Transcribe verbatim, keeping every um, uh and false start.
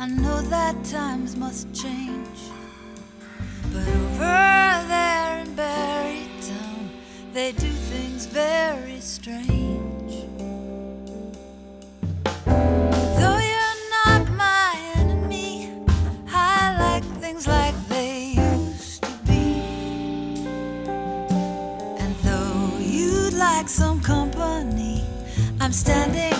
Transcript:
I know that times must change, but over there in Barrytown, they do things very strange. Though you're not my enemy, I like things like they used to be. And though you'd like some company, I'm standing